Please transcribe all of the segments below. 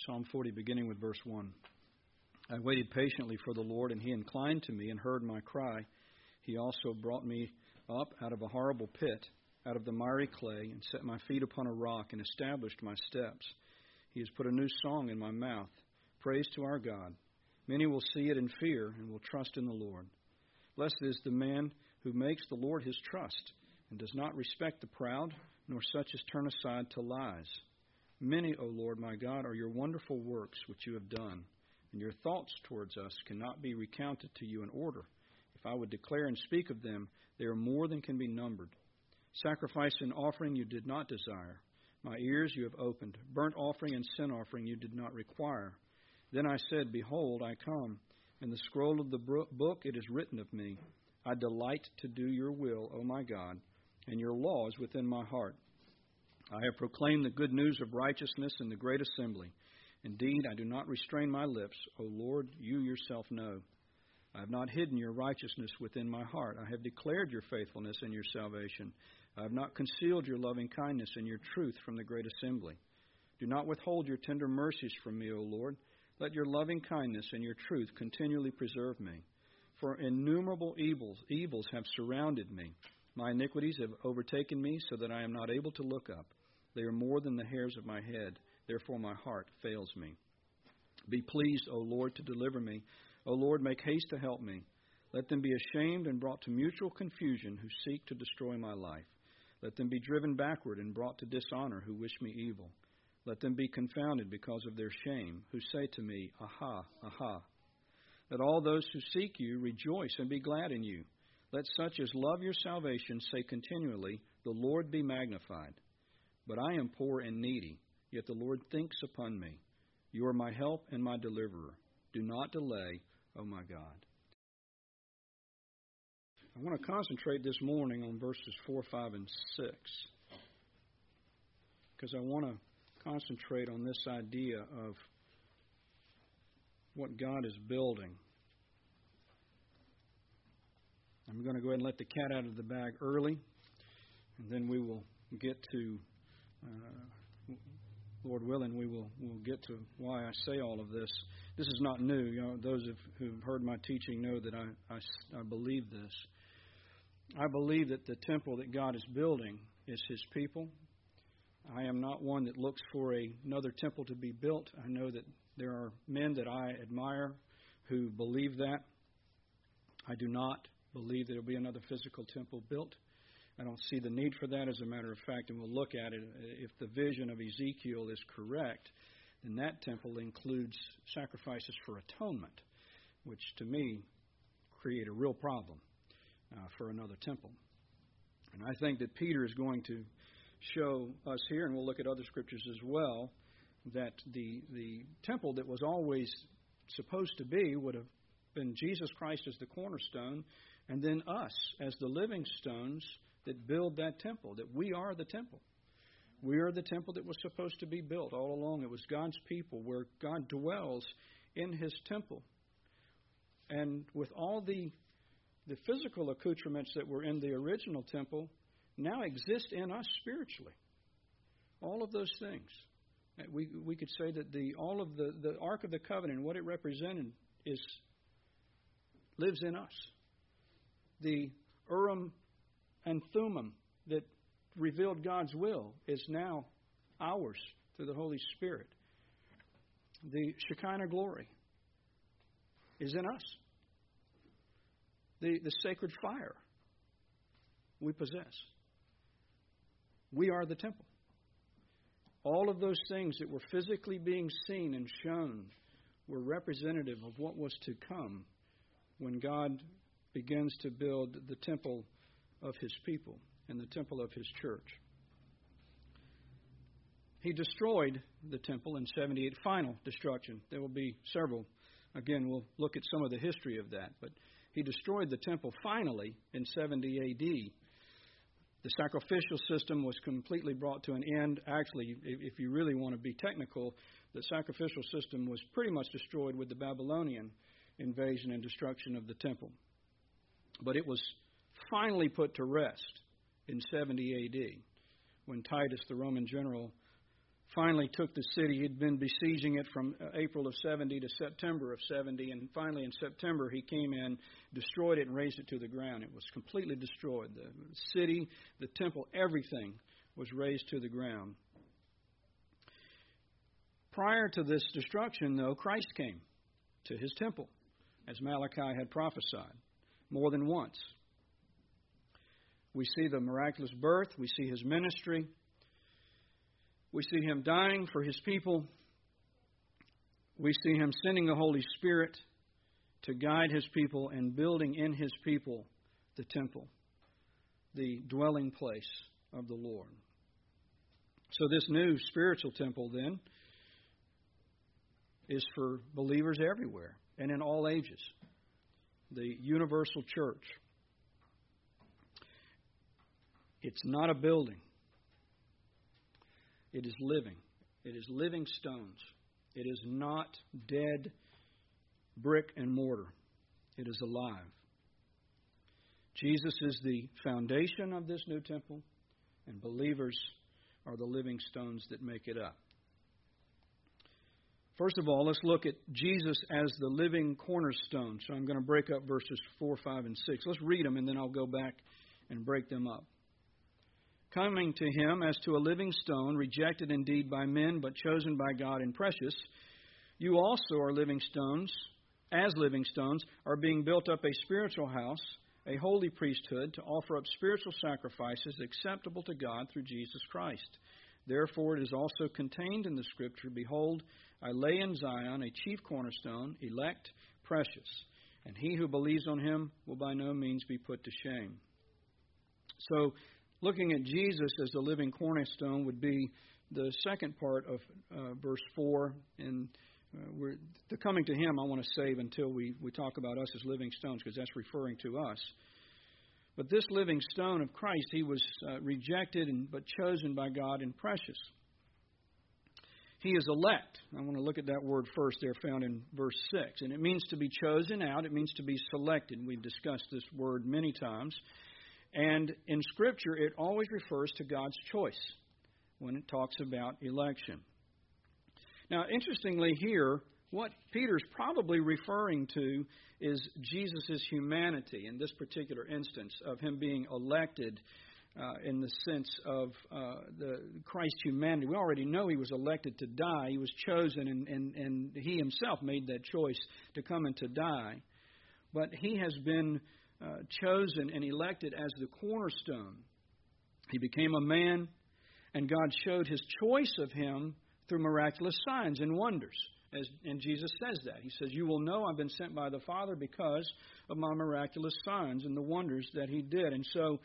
Psalm 40, beginning with verse 1. I waited patiently for the Lord, and He inclined to me and heard my cry. He also brought me up out of a horrible pit, out of the miry clay, and set my feet upon a rock and established my steps. He has put a new song in my mouth, praise to our God. Many will see it in fear and will trust in the Lord. Blessed is the man who makes the Lord his trust and does not respect the proud, nor such as turn aside to lies. Many, O Lord my God, are your wonderful works which you have done, and your thoughts towards us cannot be recounted to you in order. If I would declare and speak of them, they are more than can be numbered. Sacrifice and offering you did not desire. My ears you have opened. Burnt offering and sin offering you did not require. Then I said, Behold, I come. In the scroll of the book it is written of me. I delight to do your will, O my God, and your law is within my heart. I have proclaimed the good news of righteousness in the great assembly. Indeed, I do not restrain my lips. O Lord, you yourself know. I have not hidden your righteousness within my heart. I have declared your faithfulness and your salvation. I have not concealed your loving kindness and your truth from the great assembly. Do not withhold your tender mercies from me, O Lord. Let your loving kindness and your truth continually preserve me. For innumerable evils have surrounded me. My iniquities have overtaken me so that I am not able to look up. They are more than the hairs of my head. Therefore my heart fails me. Be pleased, O Lord, to deliver me. O Lord, make haste to help me. Let them be ashamed and brought to mutual confusion who seek to destroy my life. Let them be driven backward and brought to dishonor who wish me evil. Let them be confounded because of their shame, who say to me, Aha, aha. Let all those who seek you rejoice and be glad in you. Let such as love your salvation say continually, The Lord be magnified. But I am poor and needy, yet the Lord thinks upon me. You are my help and my deliverer. Do not delay, O my God. I want to concentrate this morning on verses 4, 5, and 6, because I want to concentrate on this idea of what God is building. I'm going to go ahead and let the cat out of the bag early, and then we will get to, Lord willing, we'll get to why I say all of this. This is not new. You know, those who've heard my teaching know that I believe this. I believe that the temple that God is building is His people. I am not one that looks for another temple to be built. I know that there are men that I admire who believe that. I do not believe that there will be another physical temple built. I don't see the need for that, as a matter of fact, and we'll look at it. If the vision of Ezekiel is correct, then that temple includes sacrifices for atonement, which to me create a real problem for another temple. And I think that Peter is going to show us here, and we'll look at other scriptures as well, that the temple that was always supposed to be would have been Jesus Christ as the cornerstone, and then us as the living stones that build that temple, that we are the temple. We are the temple that was supposed to be built all along. It was God's people, where God dwells in His temple. And with all the physical accoutrements that were in the original temple now exist in us spiritually. All of those things. We could say that all of the Ark of the Covenant, what it represented, lives in us. The Urim and Thummim that revealed God's will is now ours through the Holy Spirit. The Shekinah glory is in us. The sacred fire we possess. We are the temple. All of those things that were physically being seen and shown were representative of what was to come when God begins to build the temple of His people and the temple of His church. He destroyed the temple in 78, final destruction. There will be several. Again, we'll look at some of the history of that. But He destroyed the temple finally in 70 A.D. The sacrificial system was completely brought to an end. Actually, if you really want to be technical, the sacrificial system was pretty much destroyed with the Babylonian invasion and destruction of the temple. But it was finally put to rest in 70 A.D. when Titus, the Roman general, finally took the city. He'd been besieging it from April of 70 to September of 70, and finally in September he came in, destroyed it, and razed it to the ground. It was completely destroyed. The city, the temple, everything was razed to the ground. Prior to this destruction, though, Christ came to his temple, as Malachi had prophesied, more than once. We see the miraculous birth. We see his ministry. We see him dying for his people. We see him sending the Holy Spirit to guide his people and building in his people the temple, the dwelling place of the Lord. So this new spiritual temple, then, is for believers everywhere and in all ages. The universal church. It's not a building. It is living. It is living stones. It is not dead brick and mortar. It is alive. Jesus is the foundation of this new temple, and believers are the living stones that make it up. First of all, let's look at Jesus as the living cornerstone. So I'm going to break up verses 4, 5, and 6. Let's read them, and then I'll go back and break them up. Coming to him as to a living stone, rejected indeed by men, but chosen by God and precious, you also are living stones, as living stones, are being built up a spiritual house, a holy priesthood, to offer up spiritual sacrifices acceptable to God through Jesus Christ. Therefore it is also contained in the Scripture, behold, I lay in Zion a chief cornerstone, elect, precious, and he who believes on him will by no means be put to shame. So, looking at Jesus as the living cornerstone would be the second part of verse 4. And the coming to him I want to save until we talk about us as living stones, because that's referring to us. But this living stone of Christ, he was rejected but chosen by God and precious. He is elect. I want to look at that word first there, found in verse 6. And it means to be chosen out. It means to be selected. We've discussed this word many times. And in Scripture, it always refers to God's choice when it talks about election. Now, interestingly here, what Peter's probably referring to is Jesus' humanity in this particular instance, of him being elected in the sense of the Christ's humanity. We already know he was elected to die. He was chosen, and he himself made that choice to come and to die. But he has been chosen and elected as the cornerstone. He became a man, and God showed his choice of him through miraculous signs and wonders. And Jesus says that. He says, you will know I've been sent by the Father because of my miraculous signs and the wonders that he did. And so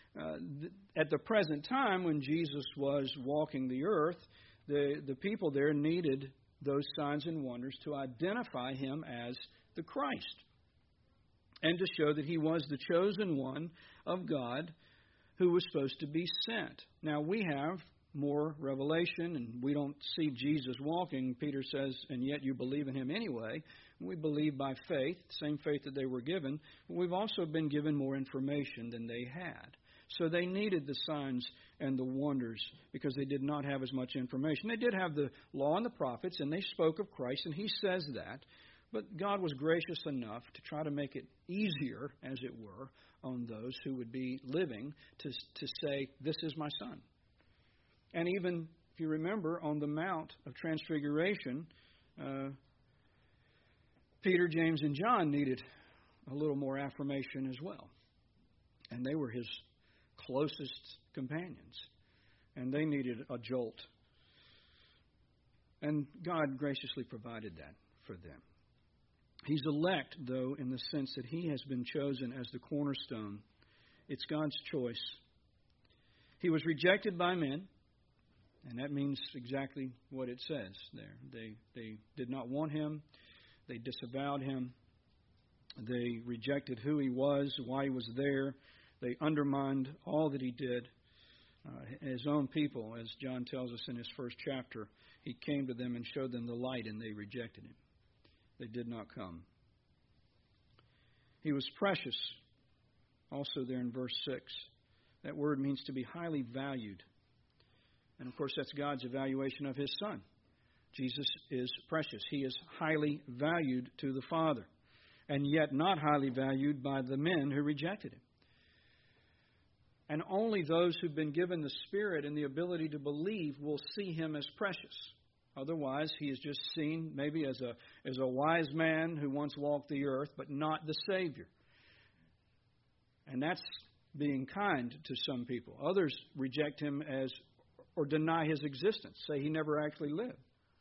at the present time when Jesus was walking the earth, the people there needed those signs and wonders to identify him as the Christ, and to show that he was the chosen one of God who was supposed to be sent. Now, we have more revelation, and we don't see Jesus walking. Peter says, and yet you believe in him anyway. We believe by faith, same faith that they were given. But we've also been given more information than they had. So they needed the signs and the wonders because they did not have as much information. They did have the law and the prophets, and they spoke of Christ, and he says that. But God was gracious enough to try to make it easier, as it were, on those who would be living to say, this is my son. And even, if you remember, on the Mount of Transfiguration, Peter, James, and John needed a little more affirmation as well. And they were his closest companions. And they needed a jolt. And God graciously provided that for them. He's elect, though, in the sense that he has been chosen as the cornerstone. It's God's choice. He was rejected by men, and that means exactly what it says there. They did not want him. They disavowed him. They rejected who he was, why he was there. They undermined all that he did. His own people, as John tells us in his first chapter, he came to them and showed them the light, and they rejected him. They did not come. He was precious, also there in verse 6. That word means to be highly valued. And, of course, that's God's evaluation of His Son. Jesus is precious. He is highly valued to the Father, and yet not highly valued by the men who rejected Him. And only those who've been given the Spirit and the ability to believe will see Him as precious. Otherwise, He is just seen maybe as a wise man who once walked the earth, but not the Savior. And that's being kind to some people. Others reject Him as, or deny His existence, say He never actually lived,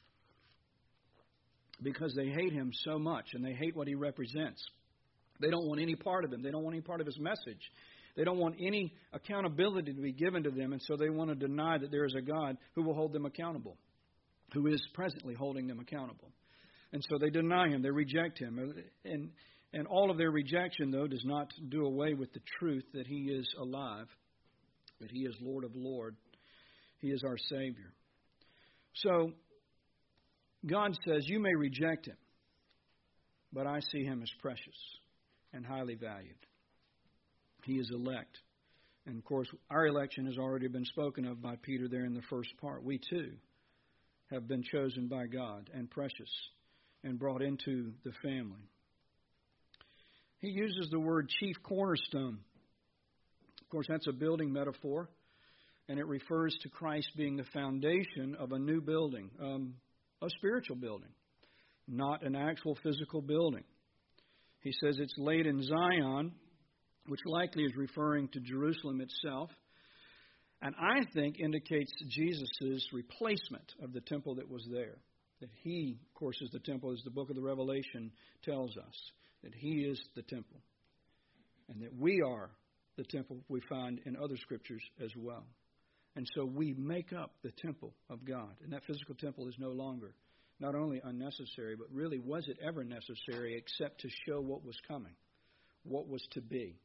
because they hate Him so much and they hate what He represents. They don't want any part of Him. They don't want any part of His message. They don't want any accountability to be given to them, and so they want to deny that there is a God who will hold them accountable, who is presently holding them accountable. And so they deny Him. They reject Him. And all of their rejection, though, does not do away with the truth that He is alive, that He is Lord of Lords. He is our Savior. So God says, you may reject Him, but I see Him as precious and highly valued. He is elect. And, of course, our election has already been spoken of by Peter there in the first part. We, too, have been chosen by God and precious and brought into the family. He uses the word chief cornerstone. Of course, that's a building metaphor, and it refers to Christ being the foundation of a new building, a spiritual building, not an actual physical building. He says it's laid in Zion, which likely is referring to Jerusalem itself, and I think indicates Jesus' replacement of the temple that was there. That He, of course, is the temple, as the book of the Revelation tells us, that He is the temple, and that we are the temple we find in other scriptures as well. And so we make up the temple of God, and that physical temple is no longer not only unnecessary, but really, was it ever necessary except to show what was coming, what was to be?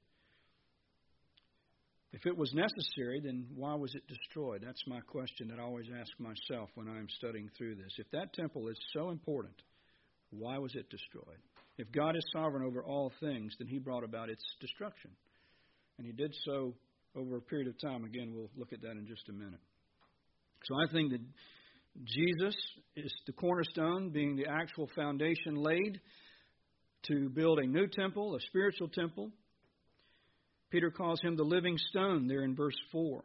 If it was necessary, then why was it destroyed? That's my question that I always ask myself when I'm studying through this. If that temple is so important, why was it destroyed? If God is sovereign over all things, then He brought about its destruction. And He did so over a period of time. Again, we'll look at that in just a minute. So I think that Jesus is the cornerstone, being the actual foundation laid to build a new temple, a spiritual temple. Peter calls Him the living stone there in verse 4.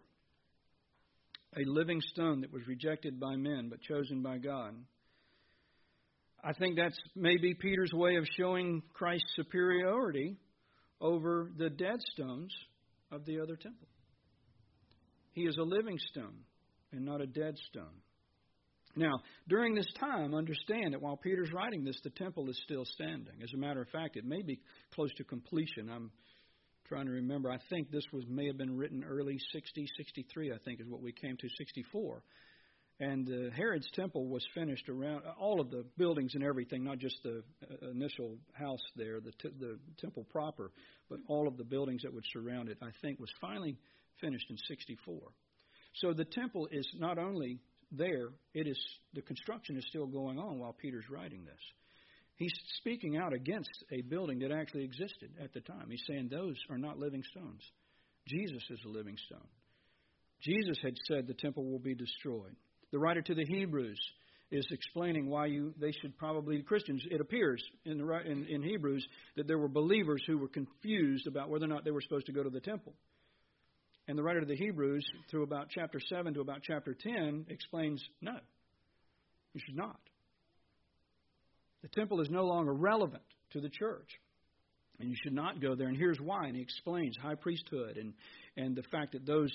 A living stone that was rejected by men but chosen by God. I think that's maybe Peter's way of showing Christ's superiority over the dead stones of the other temple. He is a living stone and not a dead stone. Now, during this time, understand that while Peter's writing this, the temple is still standing. As a matter of fact, it may be close to completion. I'm trying to remember. I think this may have been written early 60, 63, I think is what we came to, 64. And Herod's temple was finished around all of the buildings and everything, not just the initial house there, the temple proper, but all of the buildings that would surround it, I think, was finally finished in 64. So the temple is not only there, the construction is still going on while Peter's writing this. He's speaking out against a building that actually existed at the time. He's saying those are not living stones. Jesus is a living stone. Jesus had said the temple will be destroyed. The writer to the Hebrews is explaining why they should probably, Christians, it appears in Hebrews that there were believers who were confused about whether or not they were supposed to go to the temple. And the writer to the Hebrews, through about chapter 7 to about chapter 10, explains, no, you should not. The temple is no longer relevant to the church, and you should not go there. And here's why. And he explains high priesthood and the fact that those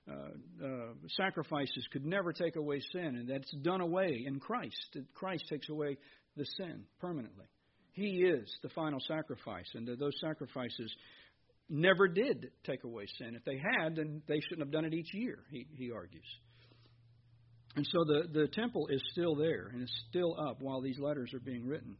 sacrifices could never take away sin, and that's done away in Christ. That Christ takes away the sin permanently. He is the final sacrifice, and that those sacrifices never did take away sin. If they had, then they shouldn't have done it each year, he argues. And so the temple is still there, and it's still up while these letters are being written.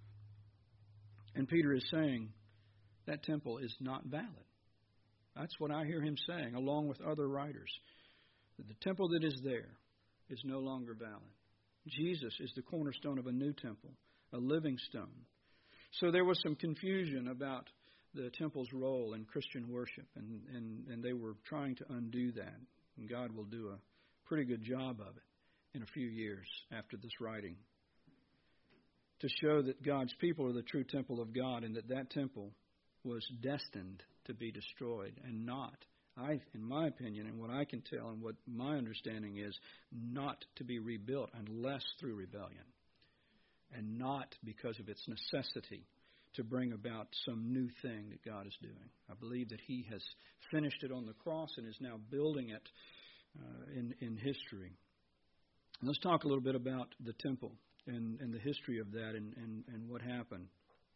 And Peter is saying that temple is not valid. That's what I hear him saying, along with other writers. That the temple that is there is no longer valid. Jesus is the cornerstone of a new temple, a living stone. So there was some confusion about the temple's role in Christian worship, and they were trying to undo that. And God will do a pretty good job of it in a few years after this writing, to show that God's people are the true temple of God, and that temple was destined to be destroyed, and not, in my opinion, and what I can tell and what my understanding is, not to be rebuilt unless through rebellion, and not because of its necessity to bring about some new thing that God is doing. I believe that He has finished it on the cross and is now building it in history. And let's talk a little bit about the temple and the history of that and what happened.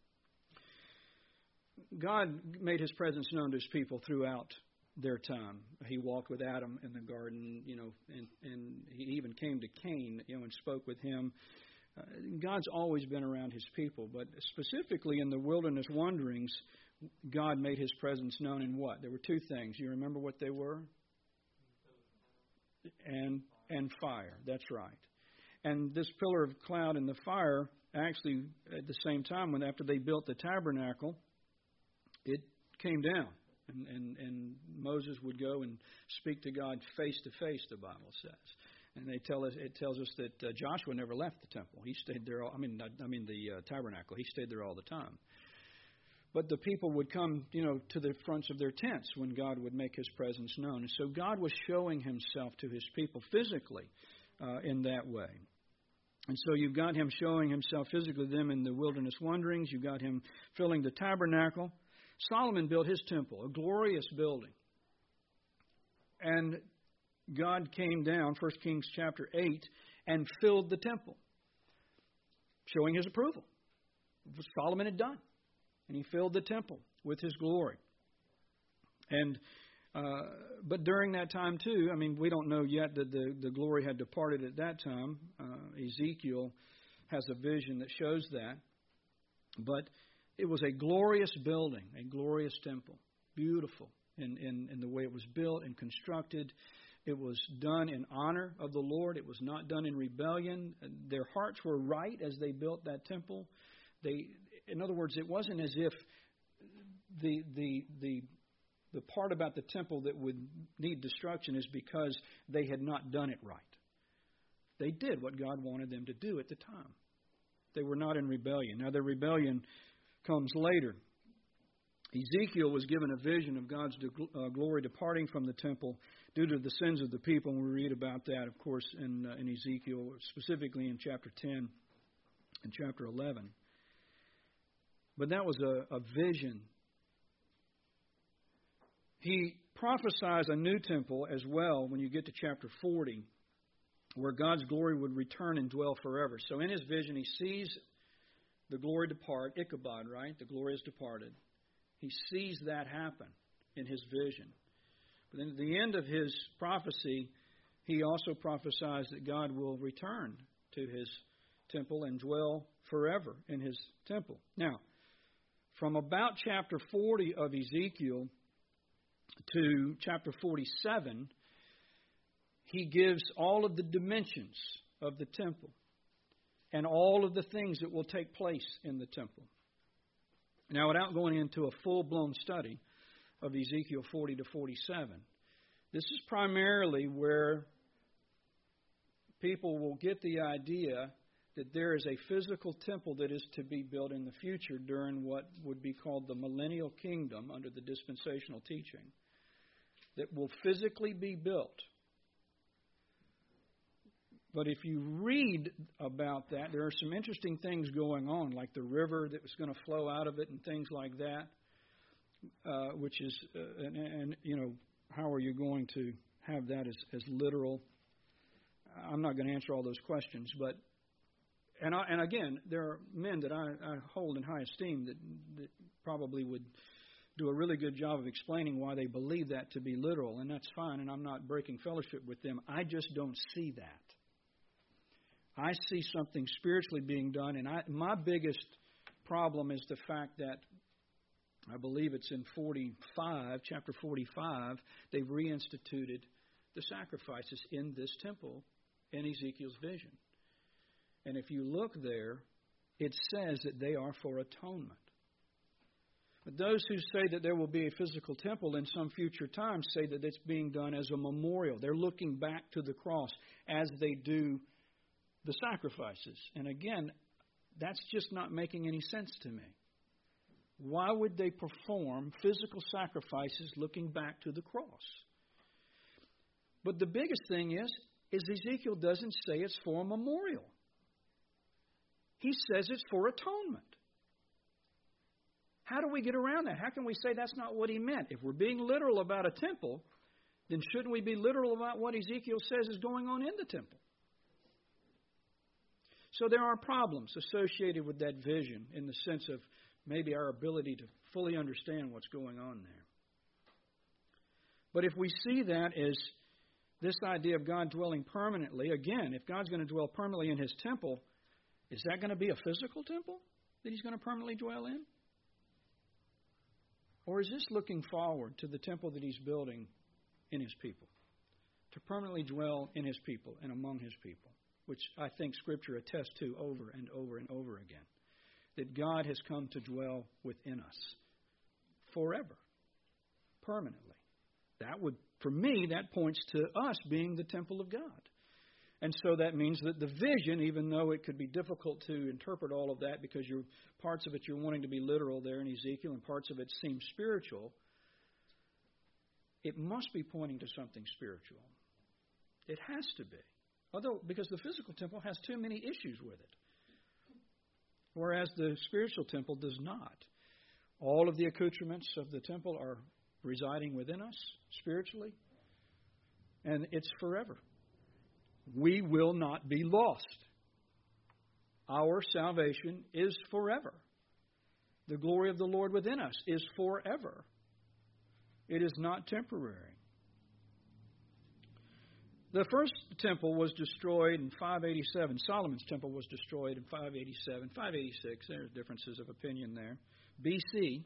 God made His presence known to His people throughout their time. He walked with Adam in the garden, and He even came to Cain, and spoke with him. God's always been around His people, but specifically in the wilderness wanderings, God made His presence known in what? There were two things. You remember what they were? And fire. That's right. And this pillar of cloud and the fire, actually, at the same time, after they built the tabernacle, it came down. And Moses would go and speak to God face to face, the Bible says. And it tells us that Joshua never left the temple. He stayed there. The tabernacle. He stayed there all the time. But the people would come, to the fronts of their tents when God would make His presence known. And so God was showing Himself to His people physically in that way. And so you've got Him showing Himself physically to them in the wilderness wanderings. You've got Him filling the tabernacle. Solomon built his temple, a glorious building. And God came down, 1 Kings chapter 8, and filled the temple, showing His approval of what Solomon had done. And He filled the temple with His glory. And but during that time too, we don't know yet that the glory had departed at that time. Ezekiel has a vision that shows that. But it was a glorious building, a glorious temple, beautiful in the way it was built and constructed. It was done in honor of the Lord. It was not done in rebellion. Their hearts were right as they built that temple. In other words, it wasn't as if the part about the temple that would need destruction is because they had not done it right. They did what God wanted them to do at the time. They were not in rebellion. Now, their rebellion comes later. Ezekiel was given a vision of God's glory departing from the temple due to the sins of the people. And we read about that, of course, in Ezekiel, specifically in chapter 10 and chapter 11. But that was a vision. He prophesies a new temple as well when you get to chapter 40, where God's glory would return and dwell forever. So in his vision, he sees the glory depart, Ichabod, right? The glory has departed. He sees that happen in his vision. But then at the end of his prophecy, he also prophesies that God will return to his temple and dwell forever in his temple. Now, from about chapter 40 of Ezekiel to chapter 47, he gives all of the dimensions of the temple and all of the things that will take place in the temple. Now, without going into a full-blown study of Ezekiel 40 to 47, this is primarily where people will get the idea that there is a physical temple that is to be built in the future during what would be called the millennial kingdom under the dispensational teaching, that will physically be built. But if you read about that, there are some interesting things going on, like the river that was going to flow out of it and things like that, which is, how are you going to have that as literal? I'm not going to answer all those questions, but, and again, there are men that I hold in high esteem that probably would do a really good job of explaining why they believe that to be literal, and that's fine, and I'm not breaking fellowship with them. I just don't see that. I see something spiritually being done, and my biggest problem is the fact that I believe it's in chapter 45, they've reinstituted the sacrifices in this temple in Ezekiel's vision. And if you look there, it says that they are for atonement. But those who say that there will be a physical temple in some future time say that it's being done as a memorial. They're looking back to the cross as they do the sacrifices. And again, that's just not making any sense to me. Why would they perform physical sacrifices looking back to the cross? But the biggest thing is Ezekiel doesn't say it's for a memorial. He says it's for atonement. How do we get around that? How can we say that's not what he meant? If we're being literal about a temple, then shouldn't we be literal about what Ezekiel says is going on in the temple? So there are problems associated with that vision in the sense of maybe our ability to fully understand what's going on there. But if we see that as this idea of God dwelling permanently, again, if God's going to dwell permanently in His temple, is that going to be a physical temple that He's going to permanently dwell in? Or is this looking forward to the temple that He's building in His people? To permanently dwell in His people and among His people, which I think Scripture attests to over and over and over again. That God has come to dwell within us forever, permanently. That would, for me, that points to us being the temple of God. And so that means that the vision, even though it could be difficult to interpret all of that because parts of it you're wanting to be literal there in Ezekiel and parts of it seem spiritual, it must be pointing to something spiritual. It has to be. Because the physical temple has too many issues with it. Whereas the spiritual temple does not. All of the accoutrements of the temple are residing within us spiritually, and it's forever. We will not be lost. Our salvation is forever. The glory of the Lord within us is forever. It is not temporary. The first temple was destroyed in 587. Solomon's temple was destroyed in 587. 586, there's differences of opinion there. BC,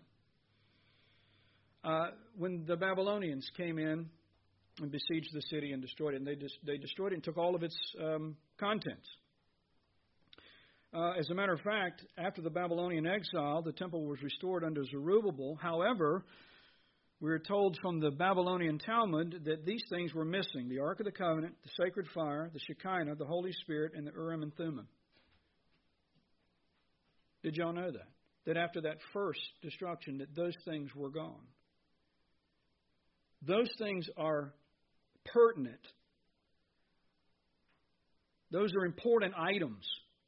when the Babylonians came in and besieged the city and destroyed it, and they destroyed it and took all of its contents. As a matter of fact, after the Babylonian exile, the temple was restored under Zerubbabel. However, we're told from the Babylonian Talmud that these things were missing: the Ark of the Covenant, the sacred fire, the Shekinah, the Holy Spirit, and the Urim and Thummim. Did y'all know that? That after that first destruction, that those things were gone. Those things are pertinent. Those are important items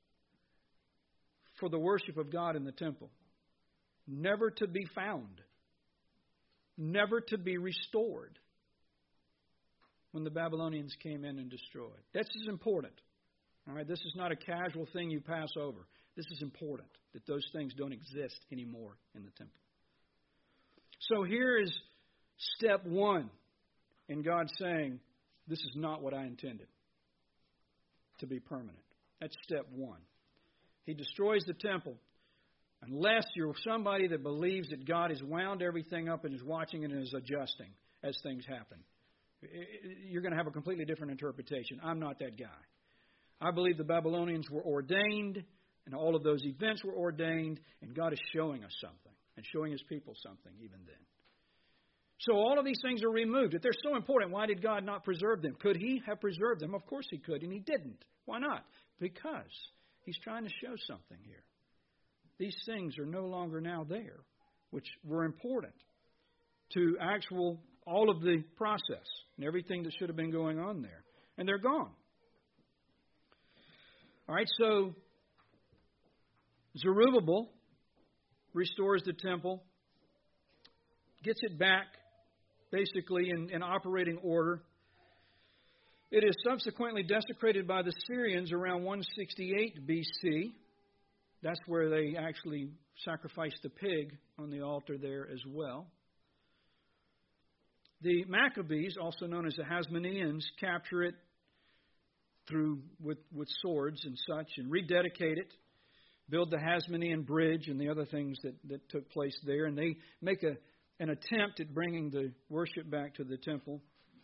for the worship of God in the temple. Never to be found. Never to be restored when the Babylonians came in and destroyed. This is important. All right, this is not a casual thing you pass over. This is important, that those things don't exist anymore in the temple. So here is step one in God saying, this is not what I intended to be permanent. That's step one. He destroys the temple. Unless you're somebody that believes that God has wound everything up and is watching it and is adjusting as things happen, you're going to have a completely different interpretation. I'm not that guy. I believe the Babylonians were ordained, and all of those events were ordained, and God is showing us something, and showing His people something even then. So all of these things are removed. If they're so important, why did God not preserve them? Could He have preserved them? Of course He could, and He didn't. Why not? Because He's trying to show something here. These things are no longer now there, which were important to all of the process and everything that should have been going on there. And they're gone. All right, so Zerubbabel restores the temple, gets it back basically in operating order. It is subsequently desecrated by the Syrians around 168 BC. That's where they actually sacrificed the pig on the altar there as well. The Maccabees, also known as the Hasmoneans, capture it with swords and such and rededicate it, build the Hasmonean bridge and the other things that took place there. And they make an attempt at bringing the worship back to the temple.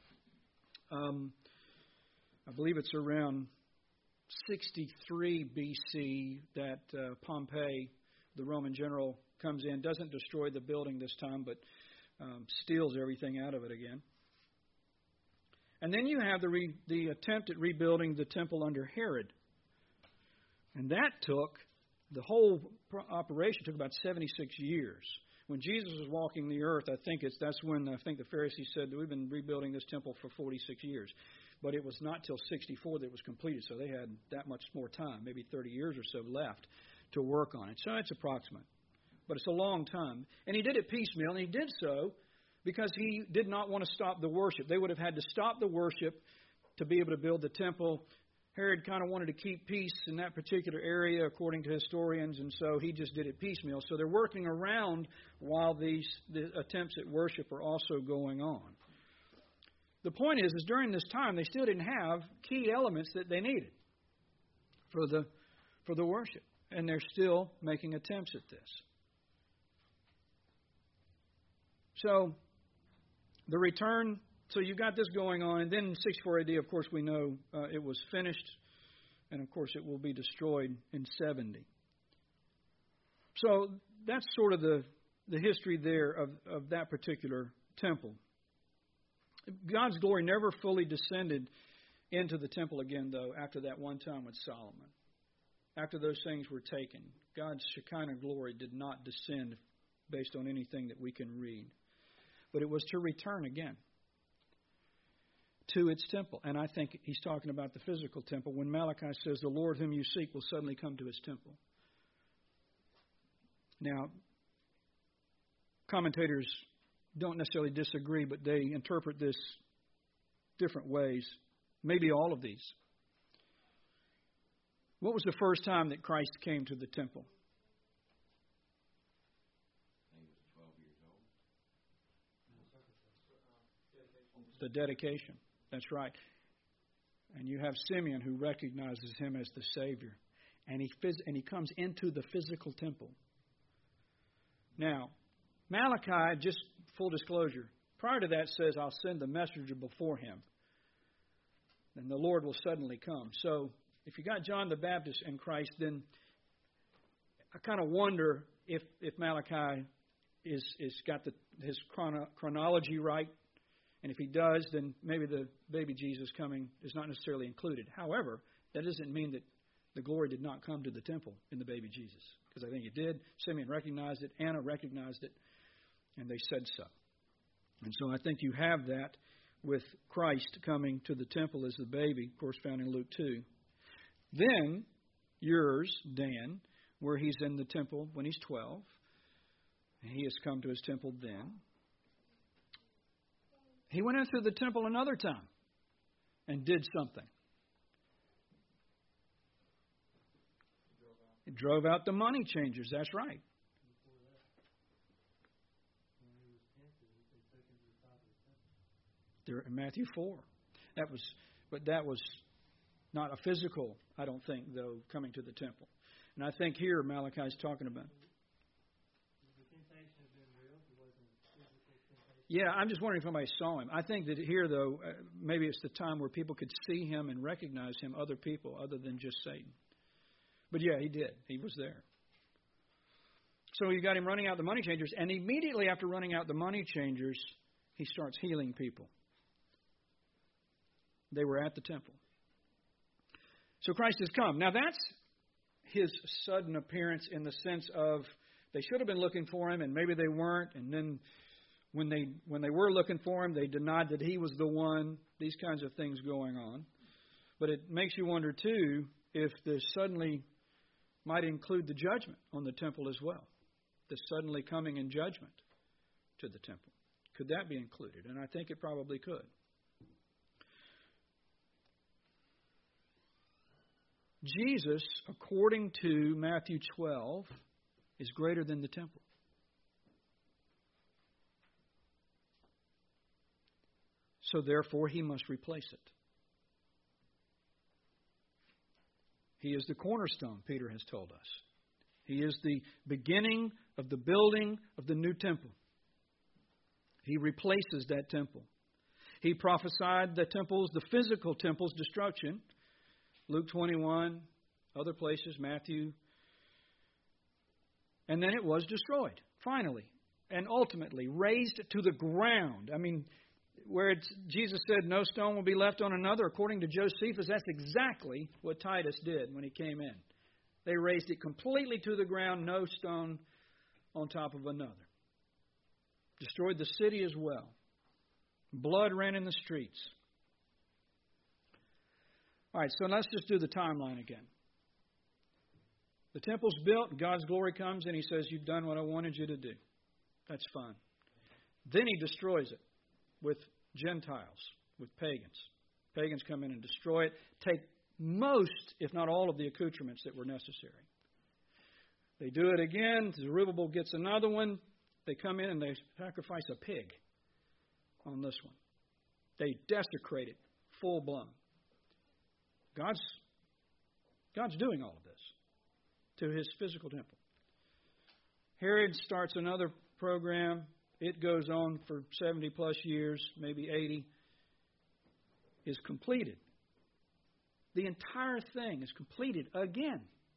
I believe it's around 63 BC that Pompey the Roman general comes in, doesn't destroy the building this time, but steals everything out of it again. And then you have the attempt at rebuilding the temple under Herod. And that the whole operation took about 76 years. When Jesus was walking the earth, that's when the Pharisees said that we've been rebuilding this temple for 46 years. But it was not till 64 that it was completed, so they had that much more time, maybe 30 years or so left to work on it. So it's approximate. But it's a long time. And he did it piecemeal, and he did so because he did not want to stop the worship. They would have had to stop the worship to be able to build the temple. Herod kind of wanted to keep peace in that particular area, according to historians, and so he just did it piecemeal. So they're working around while the attempts at worship are also going on. The point is during this time, they still didn't have key elements that they needed for the worship, and they're still making attempts at this. So the return. So you've got this going on, and then in 64 AD, of course, we know it was finished, and of course it will be destroyed in 70. So that's sort of the history there of that particular temple. God's glory never fully descended into the temple again, though, after that one time with Solomon. After those things were taken, God's Shekinah glory did not descend based on anything that we can read. But it was to return again to its temple. And I think he's talking about the physical temple when Malachi says, the Lord whom you seek will suddenly come to his temple. Now, commentators don't necessarily disagree, but they interpret this different ways, maybe all of these. What was the first time that Christ came to the temple? He was 12 years old. The dedication. That's right. And you have Simeon who recognizes him as the Savior. And he comes into the physical temple. Now, Malachi, just full disclosure, prior to that says, I'll send the messenger before him. And the Lord will suddenly come. So, if you got John the Baptist and Christ, then I kind of wonder if Malachi is got his chronology right. And if he does, then maybe the baby Jesus coming is not necessarily included. However, that doesn't mean that the glory did not come to the temple in the baby Jesus. Because I think it did. Simeon recognized it. Anna recognized it. And they said so. And so I think you have that with Christ coming to the temple as the baby, of course, found in Luke 2. Then, yours, Dan, where he's in the temple when he's 12. He has come to his temple then. He went into the temple another time and did something. He drove out the money changers. That's right. There in Matthew 4. That was not a physical, I don't think, though, coming to the temple. And I think here Malachi is talking about. Yeah, I'm just wondering if somebody saw him. I think that here, though, maybe it's the time where people could see him and recognize him, other people, other than just Satan. But yeah, he did. He was there. So you got him running out the money changers, and immediately after running out the money changers, he starts healing people. They were at the temple. So Christ has come. Now that's his sudden appearance in the sense of they should have been looking for him, and maybe they weren't, and then when they were looking for him, they denied that he was the one, these kinds of things going on. But it makes you wonder, too, if the suddenly might include the judgment on the temple as well. The suddenly coming in judgment to the temple. Could that be included? And I think it probably could. Jesus, according to Matthew 12, is greater than the temple. So therefore, he must replace it. He is the cornerstone, Peter has told us. He is the beginning of the building of the new temple. He replaces that temple. He prophesied the physical temple's destruction. Luke 21, other places, Matthew And then it was destroyed, finally, and ultimately razed to the ground. I mean, where Jesus said no stone will be left on another, according to Josephus, that's exactly what Titus did when he came in. They razed it completely to the ground, no stone on top of another. Destroyed the city as well. Blood ran in the streets. All right, so let's just do the timeline again. The temple's built, God's glory comes, and He says, you've done what I wanted you to do. That's fine. Then He destroys it with Gentiles, with pagans. Pagans come in and destroy it, take most, if not all, of the accoutrements that were necessary. They do it again. Zerubbabel gets another one. They come in and they sacrifice a pig on this one. They desecrate it full blown. God's doing all of this to His physical temple. Herod starts another program. It goes on for 70 plus years, maybe 80. Is completed. The entire thing is completed again.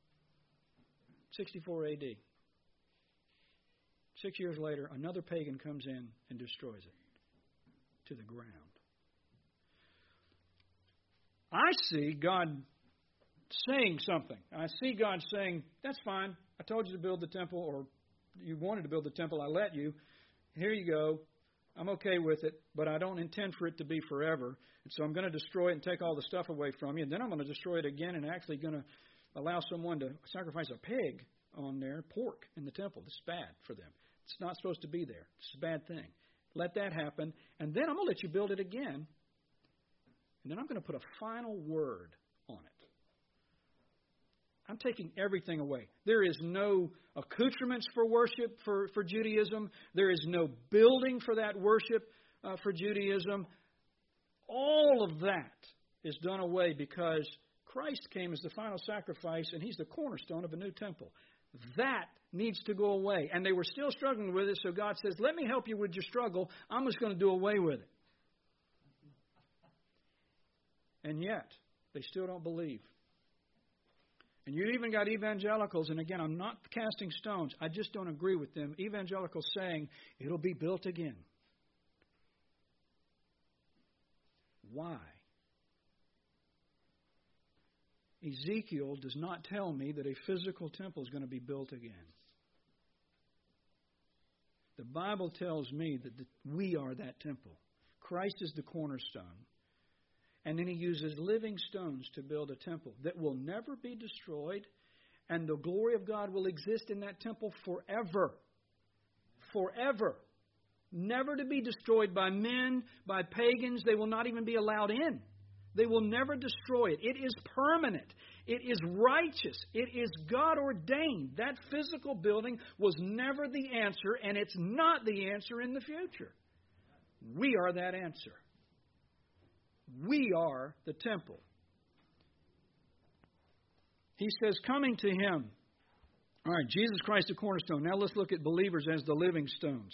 64 AD. 6 years later, another pagan comes in and destroys it to the ground. I see God saying something. I see God saying, that's fine. I told you to build the temple, or you wanted to build the temple. I let you. Here you go. I'm okay with it, but I don't intend for it to be forever. And so I'm going to destroy it and take all the stuff away from you. And then I'm going to destroy it again and actually going to allow someone to sacrifice a pig on their pork in the temple. This is bad for them. It's not supposed to be there. It's a bad thing. Let that happen. And then I'm going to let you build it again. And then I'm going to put a final word on it. I'm taking everything away. There is no accoutrements for worship for Judaism. There is no building for that worship for Judaism. All of that is done away because Christ came as the final sacrifice, and He's the cornerstone of a new temple. That needs to go away. And they were still struggling with it, so God says, let me help you with your struggle. I'm just going to do away with it. And yet, they still don't believe. And you even got evangelicals, and again, I'm not casting stones. I just don't agree with them. Evangelicals saying, it'll be built again. Why? Ezekiel does not tell me that a physical temple is going to be built again. The Bible tells me that we are that temple. Christ is the cornerstone. And then He uses living stones to build a temple that will never be destroyed, and the glory of God will exist in that temple forever. Forever. Never to be destroyed by men, by pagans. They will not even be allowed in. They will never destroy it. It is permanent. It is righteous. It is God ordained. That physical building was never the answer, and it's not the answer in the future. We are that answer. We are the temple. He says, coming to Him. All right, Jesus Christ the cornerstone. Now let's look at believers as the living stones.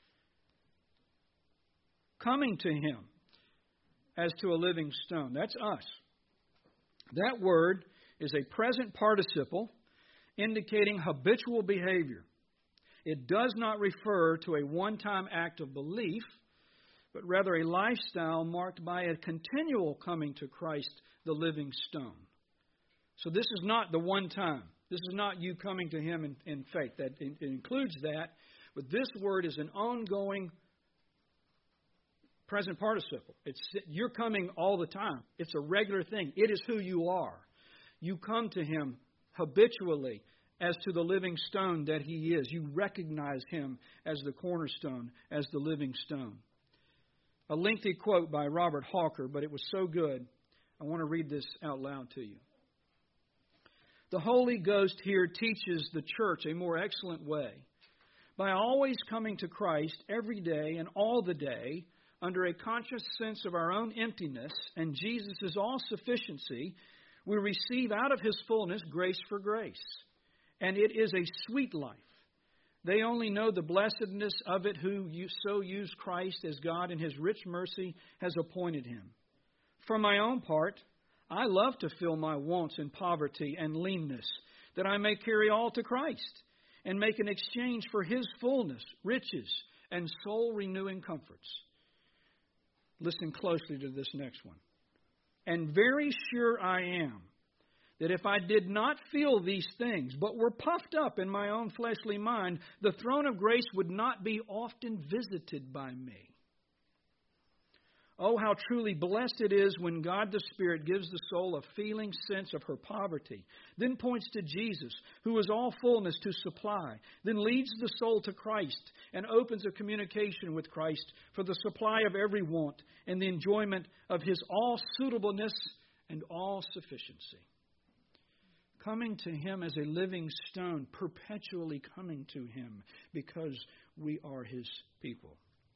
Coming to Him as to a living stone. That's us. That word is a present participle indicating habitual behavior. It does not refer to a one-time act of belief, but rather a lifestyle marked by a continual coming to Christ, the living stone. So this is not the one time. This is not you coming to Him in faith. That it includes that, but this word is an ongoing present participle. You're coming all the time. It's a regular thing. It is who you are. You come to Him habitually as to the living stone that He is. You recognize Him as the cornerstone, as the living stone. A lengthy quote by Robert Hawker, but it was so good, I want to read this out loud to you. The Holy Ghost here teaches the church a more excellent way. By always coming to Christ every day and all the day, under a conscious sense of our own emptiness and Jesus' all-sufficiency, we receive out of His fullness grace for grace. And it is a sweet life. They only know the blessedness of it who so use Christ as God in His rich mercy has appointed Him. For my own part, I love to fill my wants in poverty and leanness, that I may carry all to Christ. and make an exchange for His fullness, riches, and soul-renewing comforts. Listen closely to this next one. And very sure I am that if I did not feel these things, but were puffed up in my own fleshly mind, the throne of grace would not be often visited by me. Oh, how truly blessed it is when God the Spirit gives the soul a feeling sense of her poverty, then points to Jesus, who is all fullness to supply, then leads the soul to Christ and opens a communication with Christ for the supply of every want and the enjoyment of His all-suitableness and all-sufficiency. Coming to Him as a living stone, perpetually coming to Him because we are His people.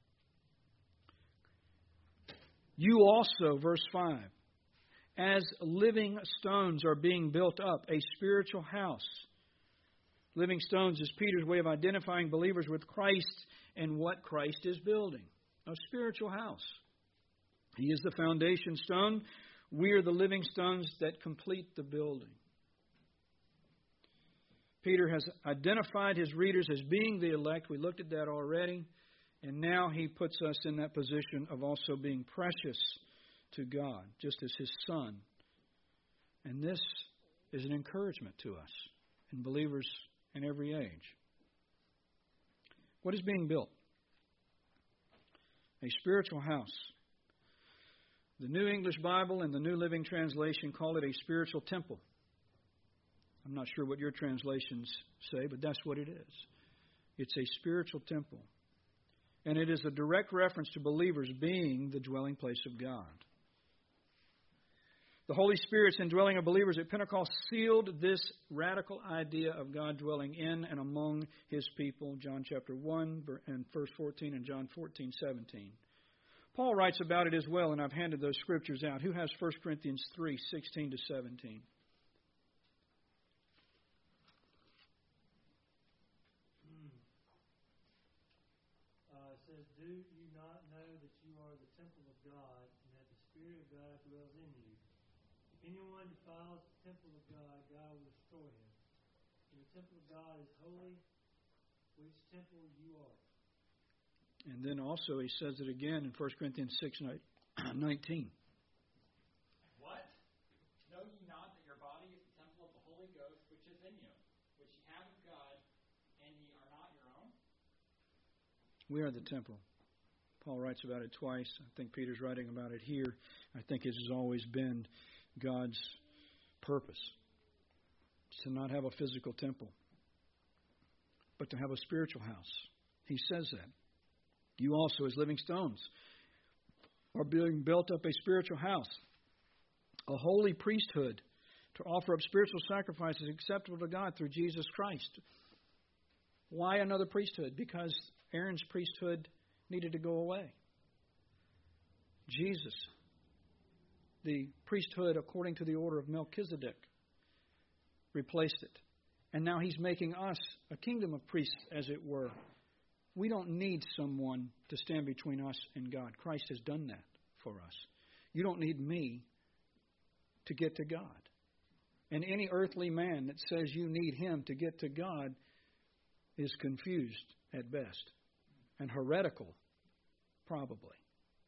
You also, verse 5, as living stones are being built up, a spiritual house. Living stones is Peter's way of identifying believers with Christ and what Christ is building. A spiritual house. He is the foundation stone. We are the living stones that complete the building. Peter has identified his readers as being the elect. We looked at that already. And now he puts us in that position of also being precious to God, just as His Son. And this is an encouragement to us and believers in every age. What is being built? A spiritual house. The New English Bible and the New Living Translation call it a spiritual temple. I'm not sure what your translations say, but that's what it is. It's a spiritual temple. And it is a direct reference to believers being the dwelling place of God. The Holy Spirit's indwelling of believers at Pentecost sealed this radical idea of God dwelling in and among His people. John chapter 1 and verse 14 and John 14:17. Paul writes about it as well, and I've handed those scriptures out. Who has 1 Corinthians 3:16-17? It says, do you not know that you are the temple of God, and that the Spirit of God dwells in you? If anyone defiles the temple of God, God will destroy him. And the temple of God is holy, which temple you are. And then also he says it again in 1 Corinthians 6:19. What? Know ye not that your body is the temple of the Holy Ghost, which is in you, which ye have of God, and ye are not your own? We are the temple. Paul writes about it twice. I think Peter's writing about it here. I think it has always been God's purpose to not have a physical temple, but to have a spiritual house. He says that. You also, as living stones, are being built up a spiritual house, a holy priesthood, to offer up spiritual sacrifices acceptable to God through Jesus Christ. Why another priesthood? Because Aaron's priesthood needed to go away. Jesus, the priesthood according to the order of Melchizedek, replaced it. And now He's making us a kingdom of priests, as it were. We don't need someone to stand between us and God. Christ has done that for us. You don't need me to get to God. And any earthly man that says you need him to get to God is confused at best and heretical, probably.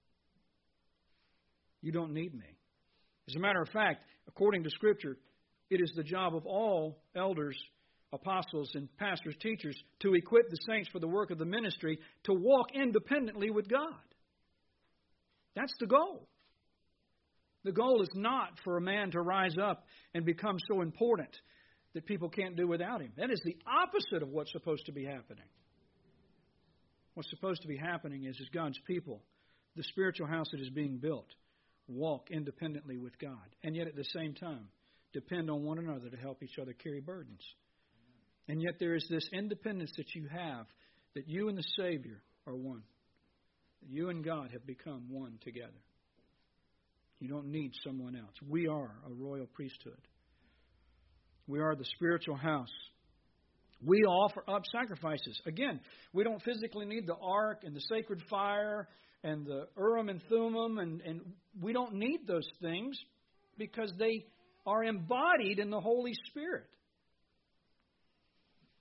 You don't need me. As a matter of fact, according to Scripture, it is the job of all elders, apostles, and pastors, teachers, to equip the saints for the work of the ministry, to walk independently with God. That's the goal. The goal is not for a man to rise up and become so important that people can't do without him. That is the opposite of what's supposed to be happening. What's supposed to be happening is God's people, the spiritual house that is being built, walk independently with God, and yet at the same time depend on one another to help each other carry burdens. And yet there is this independence that you have, that you and the Savior are one. That you and God have become one together. You don't need someone else. We are a royal priesthood. We are the spiritual house. We offer up sacrifices. Again, we don't physically need the ark and the sacred fire and the Urim and Thummim, and we don't need those things because they are embodied in the Holy Spirit.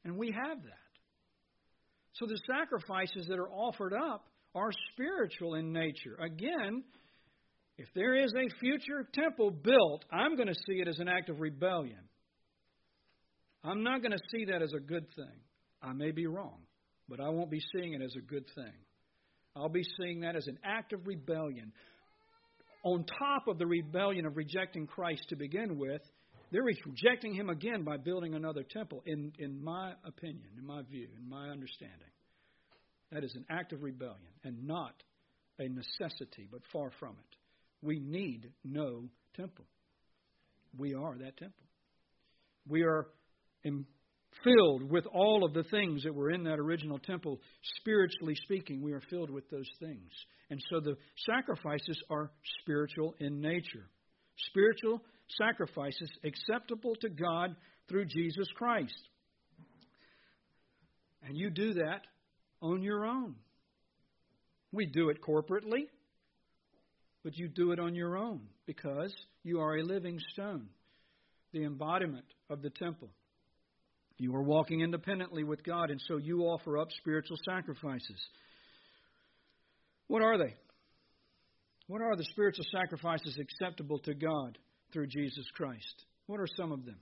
And we have that. So the sacrifices that are offered up are spiritual in nature. Again, if there is a future temple built, I'm going to see it as an act of rebellion. I'm not going to see that as a good thing. I may be wrong, but I won't be seeing it as a good thing. I'll be seeing that as an act of rebellion. On top of the rebellion of rejecting Christ to begin with, they're rejecting Him again by building another temple, in my opinion, in my view, in my understanding. That is an act of rebellion and not a necessity, but far from it. We need no temple. We are that temple. We are filled with all of the things that were in that original temple. Spiritually speaking, we are filled with those things. And so the sacrifices are spiritual in nature. Spiritual sacrifices acceptable to God through Jesus Christ. And you do that on your own. We do it corporately, but you do it on your own because you are a living stone, the embodiment of the temple. You are walking independently with God, and so you offer up spiritual sacrifices. What are they? What are the spiritual sacrifices acceptable to God through Jesus Christ? What are some of them?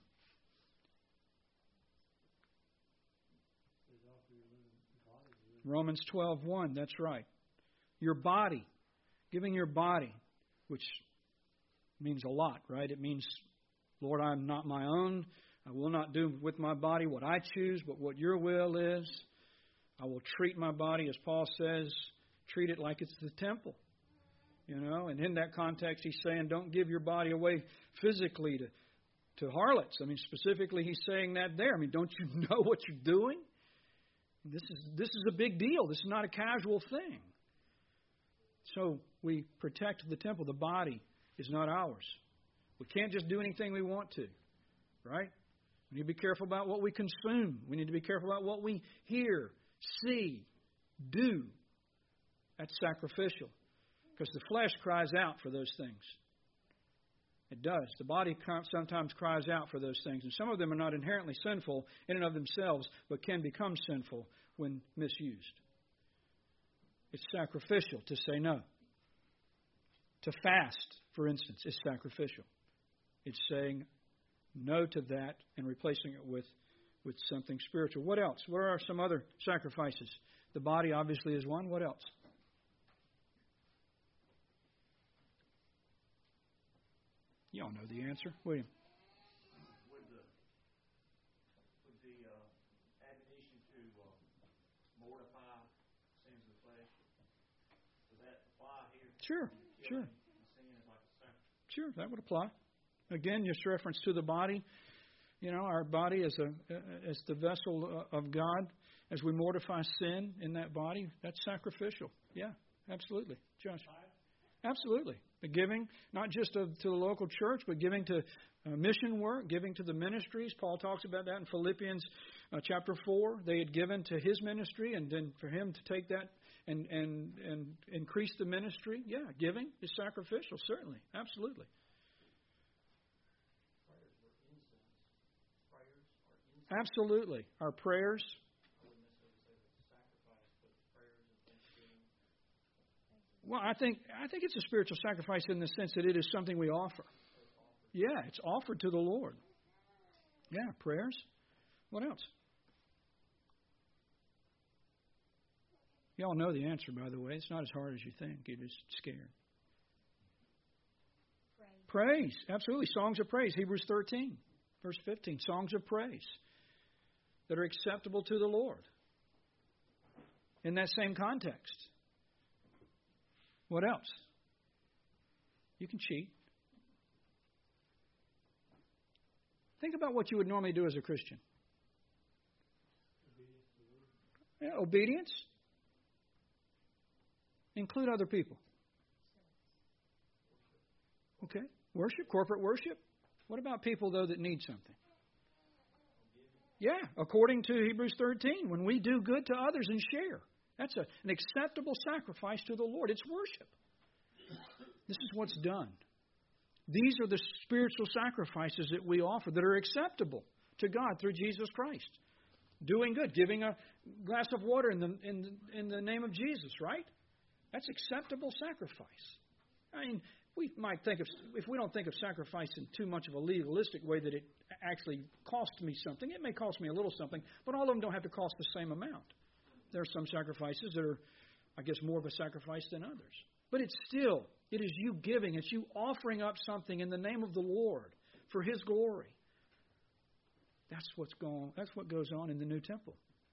Romans 12:1, that's right. Your body, giving your body, which means a lot, right? It means, Lord, I'm not my own. I will not do with my body what I choose, but what your will is. I will treat my body, as Paul says, treat it like it's the temple. You know, and in that context, he's saying don't give your body away physically to harlots. I mean, specifically, he's saying that there. I mean, don't you know what you're doing? This is a big deal. This is not a casual thing. So we protect the temple. The body is not ours. We can't just do anything we want to, right? We need to be careful about what we consume. We need to be careful about what we hear, see, do. That's sacrificial. Because the flesh cries out for those things. It does. The body sometimes cries out for those things. And some of them are not inherently sinful in and of themselves, but can become sinful when misused. It's sacrificial to say no. To fast, for instance, is sacrificial. It's saying no to that and replacing it with something spiritual. What else? Where are some other sacrifices? The body obviously is one. What else? You all know the answer. William. Would the admonition to mortify sins of the flesh, does that apply here? Sure. Sin is like a sacrifice. Sure, that would apply. Again, just reference to the body. You know, our body is the vessel of God. As we mortify sin in that body, that's sacrificial. Yeah, absolutely. Josh. Absolutely. The giving, not just to the local church, but giving to mission work, giving to the ministries. Paul talks about that in Philippians chapter 4. They had given to his ministry, and then for him to take that and increase the ministry. Yeah, giving is sacrificial, certainly. Absolutely. Absolutely. Our prayers. Well, I think it's a spiritual sacrifice in the sense that it is something we offer. Yeah, it's offered to the Lord. Yeah, prayers. What else? Y'all know the answer, by the way. It's not as hard as you think. You're just scared. Praise. Absolutely. Songs of praise. Hebrews 13, verse 15. Songs of praise that are acceptable to the Lord. In that same context. What else? You can cheat. Think about what you would normally do as a Christian. Yeah, obedience. Include other people. Okay. Worship, corporate worship. What about people, though, that need something? Yeah, according to Hebrews 13, when we do good to others and share. That's an acceptable sacrifice to the Lord. It's worship. This is what's done. These are the spiritual sacrifices that we offer that are acceptable to God through Jesus Christ. Doing good, giving a glass of water in the name of Jesus, right? That's acceptable sacrifice. I mean, we might think of, if we don't think of sacrifice in too much of a legalistic way that it actually costs me something, it may cost me a little something, but all of them don't have to cost the same amount. There are some sacrifices that are, I guess, more of a sacrifice than others. But it is you giving, it's you offering up something in the name of the Lord for His glory. That's what goes on in the new temple.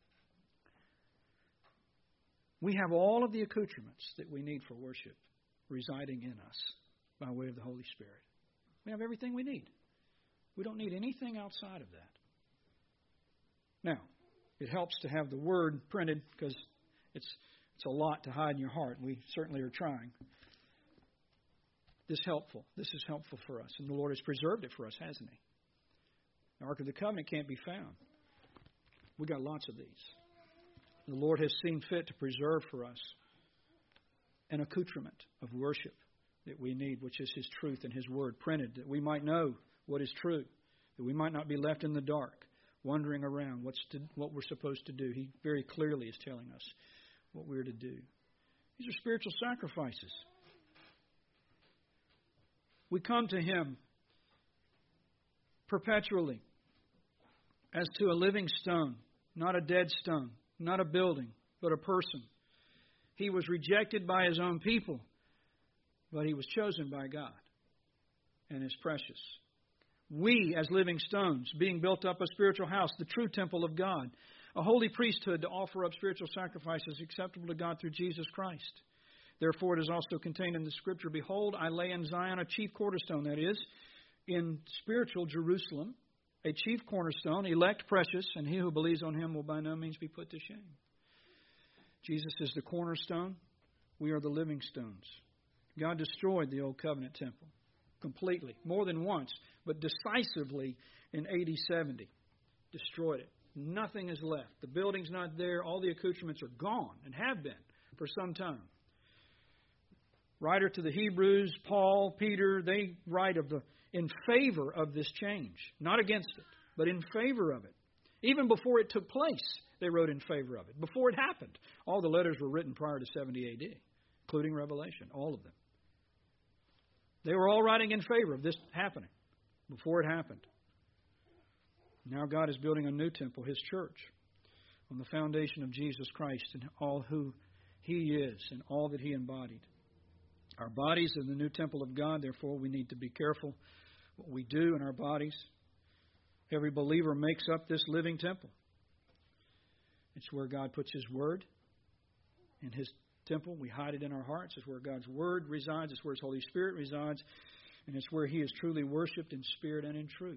We have all of the accoutrements that we need for worship residing in us by way of the Holy Spirit. We have everything we need. We don't need anything outside of that. Now, it helps to have the Word printed because it's a lot to hide in your heart. We certainly are trying. This is helpful for us, and the Lord has preserved it for us, hasn't He? The Ark of the Covenant can't be found. We got lots of these. The Lord has seen fit to preserve for us an accoutrement of worship that we need, which is His truth and His Word printed, that we might know what is true, that we might not be left in the dark, wandering around what we're supposed to do. He very clearly is telling us what we're to do. These are spiritual sacrifices. We come to Him perpetually as to a living stone, not a dead stone, not a building, but a person. He was rejected by His own people, but He was chosen by God and is precious. We, as living stones, being built up a spiritual house, the true temple of God, a holy priesthood to offer up spiritual sacrifices acceptable to God through Jesus Christ. Therefore, it is also contained in the Scripture, Behold, I lay in Zion a chief cornerstone, that is, in spiritual Jerusalem, a chief cornerstone, elect, precious, and he who believes on Him will by no means be put to shame. Jesus is the cornerstone. We are the living stones. God destroyed the Old Covenant temple completely, more than once, but decisively in AD 70. Destroyed it. Nothing is left. The building's not there. All the accoutrements are gone and have been for some time. Writer to the Hebrews, Paul, Peter, they write in favor of this change. Not against it, but in favor of it. Even before it took place, they wrote in favor of it. Before it happened. All the letters were written prior to 70 AD, including Revelation, all of them. They were all writing in favor of this happening before it happened. Now God is building a new temple, His church, on the foundation of Jesus Christ and all who He is and all that He embodied. Our bodies are the new temple of God, therefore we need to be careful what we do in our bodies. Every believer makes up this living temple. It's where God puts His Word in His temple. We hide it in our hearts. It's where God's Word resides. It's where His Holy Spirit resides. And it's where He is truly worshipped in spirit and in truth,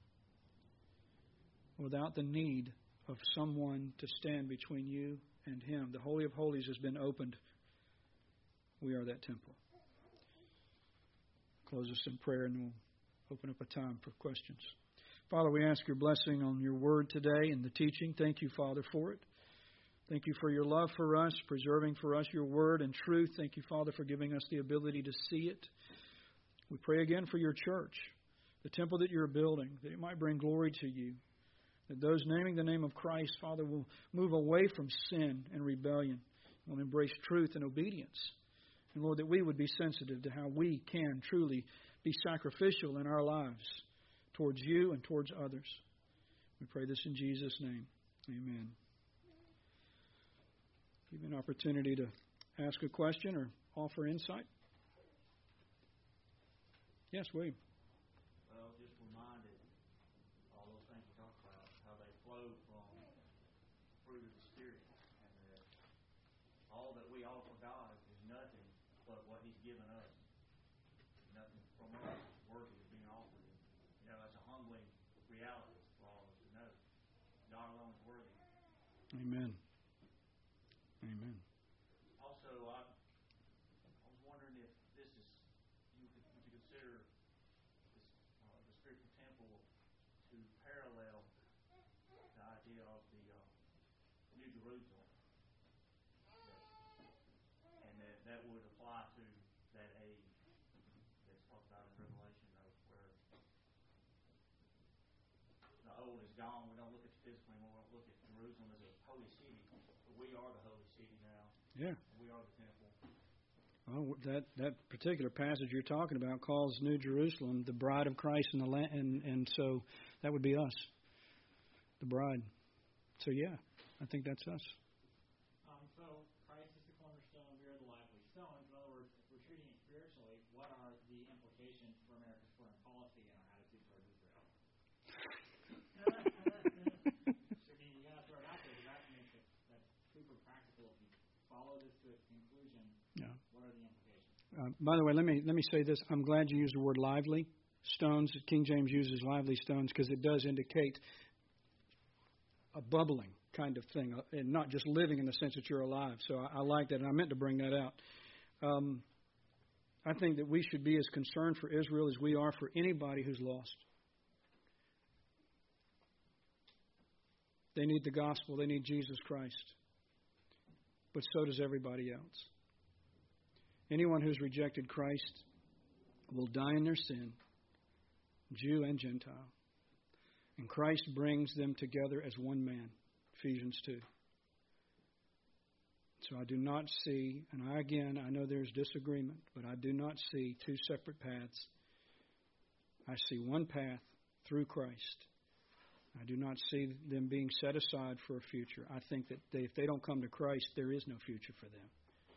without the need of someone to stand between you and Him. The Holy of Holies has been opened. We are that temple. Close us in prayer and we'll open up a time for questions. Father, we ask Your blessing on Your Word today and the teaching. Thank You, Father, for it. Thank You for Your love for us, preserving for us Your Word and truth. Thank You, Father, for giving us the ability to see it. We pray again for Your church, the temple that You're building, that it might bring glory to You. That those naming the name of Christ, Father, will move away from sin and rebellion and will embrace truth and obedience. And Lord, that we would be sensitive to how we can truly be sacrificial in our lives towards You and towards others. We pray this in Jesus' name. Amen. Give you an opportunity to ask a question or offer insight. Yes, William. Well, just reminded all those things we talked about, how they flow from fruit of the Spirit, and that all that we offer God is nothing but what He's given us. Nothing from us is worthy of being offered. You know, that's a humbling reality for all of us to know. God alone is worthy. Amen. Amen. Also, I was wondering if this is, would you consider this, the spiritual temple to parallel the idea of the New Jerusalem, and that would apply to that age that's talked about in Revelation, where the old is gone. We don't look at the physical anymore. We don't look at Jerusalem holy city. We are the holy city now. Yeah. We are the temple. Well, that particular passage you're talking about calls New Jerusalem the bride of Christ in the land, and so that would be us, the bride. So yeah, I think that's us. So Christ is the cornerstone, we are the lively stones. In other words, if we're treating it spiritually, what are the implications for America's foreign policy and our attitude towards Israel? I mean, you got to throw it out there, but that makes it that's super practical. If you follow this to its conclusion, Yeah. what are the implications? By the way, let me say this. I'm glad you used the word lively stones. King James uses lively stones because it does indicate a bubbling kind of thing, and not just living in the sense that you're alive. So I like that, and I meant to bring that out. I think that we should be as concerned for Israel as we are for anybody who's lost. They need the gospel. They need Jesus Christ. But so does everybody else. Anyone who's rejected Christ will die in their sin, Jew and Gentile. And Christ brings them together as one man, Ephesians 2. So I do not see, and I know there's disagreement, but I do not see two separate paths. I see one path through Christ. I do not see them being set aside for a future. I think that if they don't come to Christ, there is no future for them.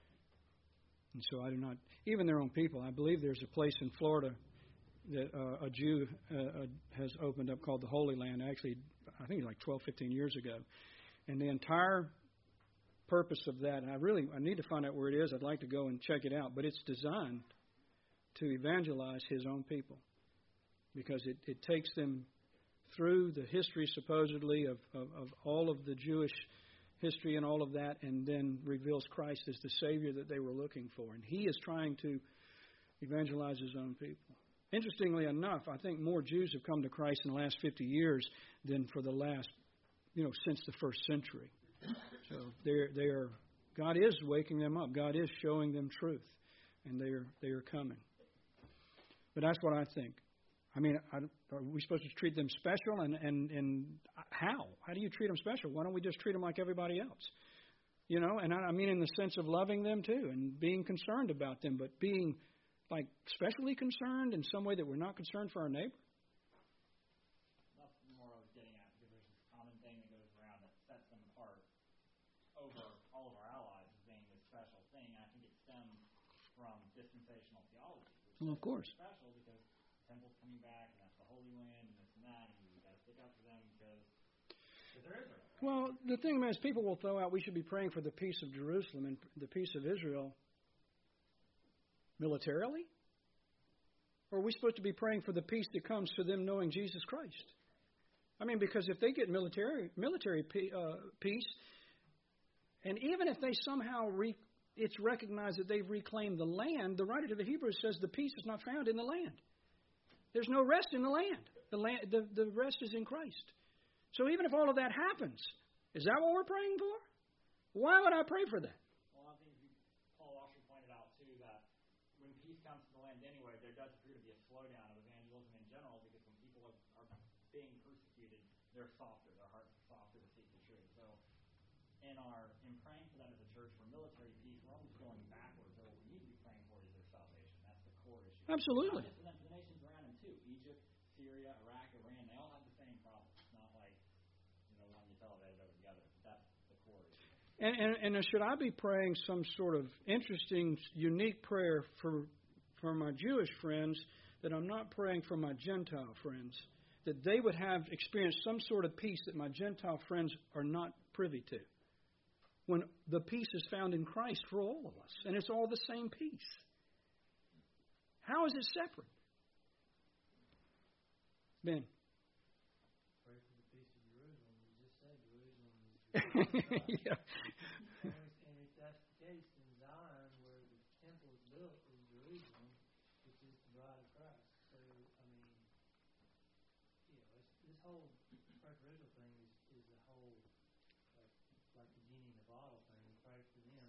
And so I do not, even their own people. I believe there's a place in Florida that a Jew has opened up called the Holy Land. Actually, I think like 12, 15 years ago. And the entire purpose of that, and I need to find out where it is. I'd like to go and check it out. But it's designed to evangelize his own people, because it takes them through the history supposedly of all of the Jewish history and all of that, and then reveals Christ as the Savior that they were looking for. And he is trying to evangelize his own people. Interestingly enough, I think more Jews have come to Christ in the last 50 years than for the last, since the first century. So God is waking them up. God is showing them truth, and they are coming. But that's what I think. I mean, are we supposed to treat them special? And how? How do you treat them special? Why don't we just treat them like everybody else? And I mean in the sense of loving them too, and being concerned about them, but being like specially concerned in some way that we're not concerned for our neighbor. That's more what I was getting at, because there's this common thing that goes around that sets them apart over all of our allies as being this special thing. And I think it stems from dispensational theology. Well, of course. Special because the temple's coming back, and that's the Holy Land, and this and that, and you got to stick up for them because they're Israel. Right? Well, the thing is, people will throw out we should be praying for the peace of Jerusalem and the peace of Israel militarily? Or are we supposed to be praying for the peace that comes to them knowing Jesus Christ? I mean, because if they get military peace, and even if they somehow it's recognized that they've reclaimed the land, the writer to the Hebrews says the peace is not found in the land. There's no rest in the land. The rest is in Christ. So even if all of that happens, is that what we're praying for? Why would I pray for that? Well, I think Paul Washer pointed out, too, that when peace comes to the land anyway, there does appear to be a slowdown of evangelism in general, because when people are being persecuted, they're softer. Their hearts are softer to seek the truth. So in praying for them as a church for military peace, we're almost going backwards. So what we need to be praying for is their salvation. That's the core issue. Absolutely. Not just for them, for the nations around them, too. Egypt, Syria, Iraq, Iran, they all have the same problems. It's not like, one gets elevated over the other. But that's the core issue. And should I be praying some sort of interesting, unique prayer for my Jewish friends that I'm not praying for my Gentile friends, that they would have experienced some sort of peace that my Gentile friends are not privy to, when the peace is found in Christ for all of us, and it's all the same peace? How is it separate? Ben. Pray for the peace of Jerusalem. You just said Jerusalem is Yeah. And if that's the case, then Zion, where the temple is built, is Jerusalem, which is the bride of Christ. So, I mean, this whole pray for Israel thing is the whole, like the genie in the bottle thing. You pray for them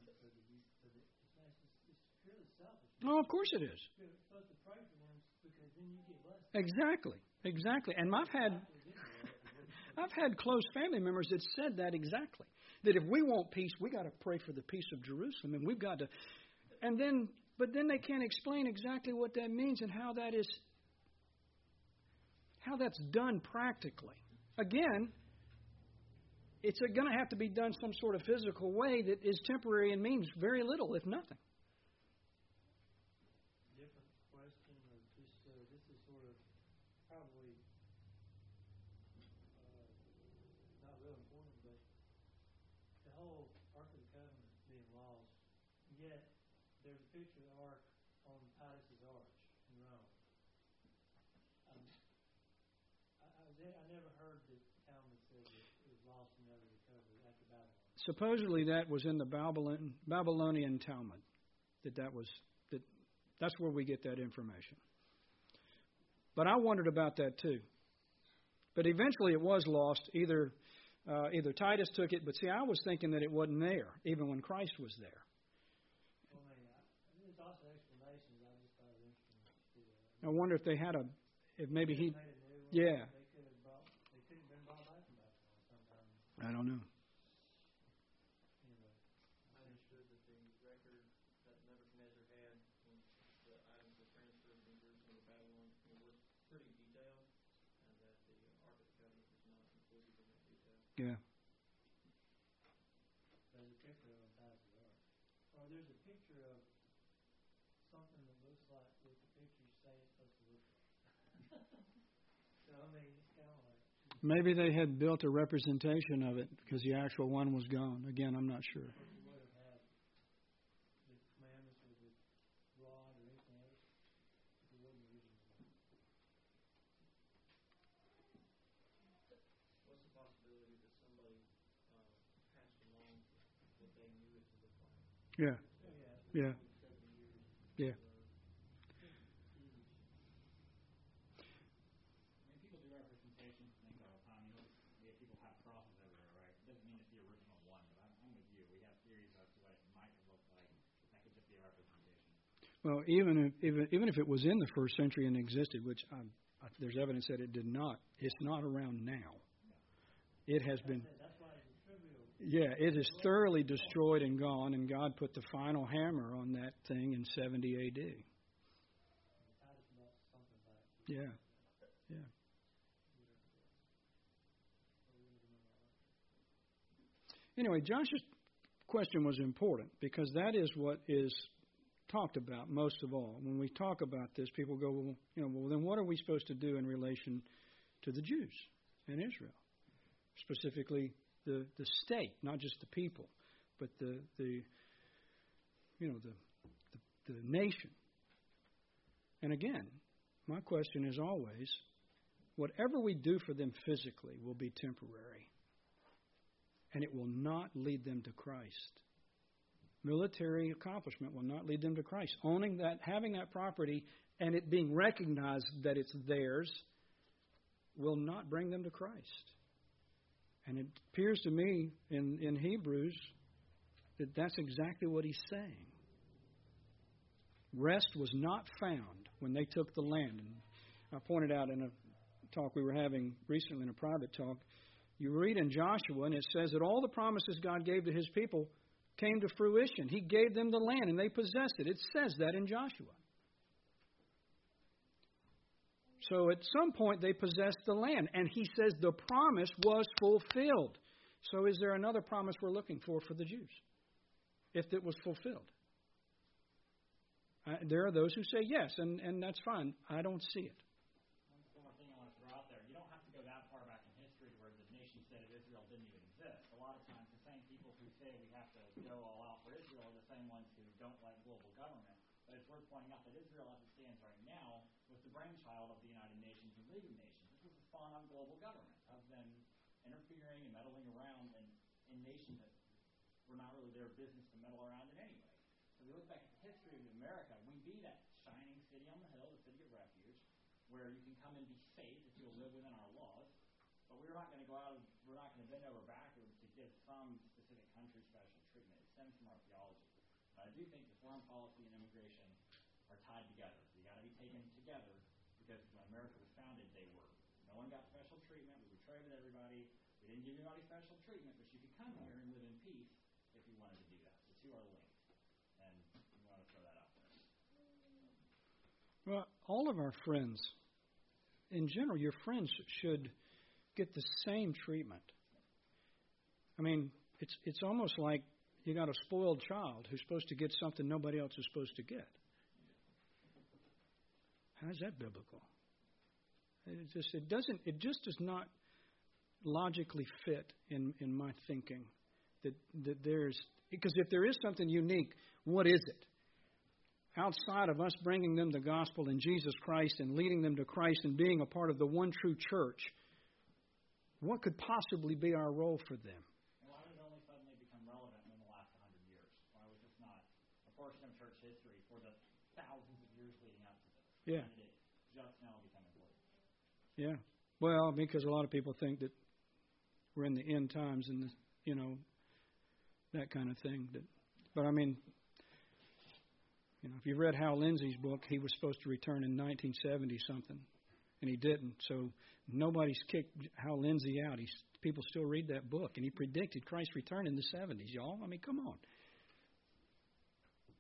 it's purely selfish. Oh, of course it is. You're supposed to pray for them because then you get blessed. Exactly. And I've had close family members that said that exactly. That if we want peace, we got to pray for the peace of Jerusalem, and we've got to. But then they can't explain exactly what that means and how that's done practically. Again, it's going to have to be done some sort of physical way that is temporary and means very little, if nothing. Different question, or just this is sort of probably not real important, but the whole Ark of the Covenant being lost, yet there's a picture of the Ark on Titus's Arch in Rome. I never heard that Talmud said that it was lost and never recovered after Babylon. Supposedly that was in the Babylonian Talmud. That's where we get that information. But I wondered about that too. But eventually it was lost. Either Titus took it, but see, I was thinking that it wasn't there, even when Christ was there. Well, there's also explanations. I just thought it interesting. I wonder if they had maybe he, yeah. They could have been brought back from Babylon sometime. I don't know. Anyway, I understood that the record that Nebuchadnezzar had when the items were transferred from Jerusalem to Babylon were pretty detailed, and that the Ark of the Covenant was not included in that detail. Yeah. there's a picture of Titus's Ark. Or there's a picture of something that looks like what the pictures say it's supposed to look like. So, I mean, it's kind of like... Maybe they had built a representation of it because the actual one was gone. Again, I'm not sure. But you would have had the commandments with the rod or anything else if it wasn't the original one. What's the possibility that somebody passed along what they knew it to look like? Yeah. Yeah. 70 years. Yeah. People do representations and things all the time. People have crosses everywhere, right? It doesn't mean it's the original one, but I'm with you. We have theories as to what it might have looked like. That could just be a representation. Well, even if it was in the first century and existed, which there's evidence that it did not, it's not around now. It has been. That's why it's trivial. Yeah, it is thoroughly destroyed and gone, and God put the final hammer on that thing in 70 A.D. Titus brought something back. Yeah. Yeah. Anyway, Josh's question was important because that is what is talked about most of all. When we talk about this, people go, well, then what are we supposed to do in relation to the Jews in Israel? Specifically, the state, not just the people, but the nation. And again, my question is always, whatever we do for them physically will be temporary. And it will not lead them to Christ. Military accomplishment will not lead them to Christ. Owning that, having that property, and it being recognized that it's theirs will not bring them to Christ. And it appears to me in Hebrews that that's exactly what he's saying. Rest was not found when they took the land. And I pointed out in a talk we were having recently, in a private talk, you read in Joshua, and it says that all the promises God gave to his people came to fruition. He gave them the land, and they possessed it. It says that in Joshua. So at some point, they possessed the land, and he says the promise was fulfilled. So is there another promise we're looking for the Jews, if it was fulfilled? There are those who say yes, and that's fine. I don't see it. One more thing I want to throw out there. You don't have to go that far back in history where the nation state of Israel didn't even exist. A lot of times the same people who say we have to go all out for Israel are the same ones who don't like global government. But it's worth pointing out that Israel, as it stands right now, was the brainchild of the United Nations and League of Nations. This was a spawn on global government of them interfering and meddling around in nations that were not really their business to meddle around in anyway. So we look back at the history of America, we be that shining city on the hill, the city of refuge, where you can come and be safe if you'll live within our laws. But we're not going to go out and we're not going to bend over backwards to give some specific country special treatment. It stems from our theology. But I do think the foreign policy and immigration are tied together. You got to be taken together because when America was founded, they were. No one got special treatment. We were prohibited everybody. We didn't give anybody special treatment, but you could come here and live in peace if you wanted to do that. The two are linked. And we want to throw that out there. Well, all of our friends, in general, your friends should get the same treatment. I mean, it's almost like you got a spoiled child who's supposed to get something nobody else is supposed to get. How is that biblical? It just does not logically fit in my thinking that there's, because if there is something unique, what is it? Outside of us bringing them the gospel in Jesus Christ and leading them to Christ and being a part of the one true church, what could possibly be our role for them? And why would it only suddenly become relevant in the last 100 years? Why was this not a portion of church history for the thousands of years leading up to this? Yeah. Why did it just now become important? Yeah. Well, because a lot of people think that we're in the end times and, that kind of thing. But I mean, if you read Hal Lindsey's book, he was supposed to return in 1970-something, and he didn't. So nobody's kicked Hal Lindsey out. People still read that book, and he predicted Christ's return in the 70s, y'all. I mean, come on.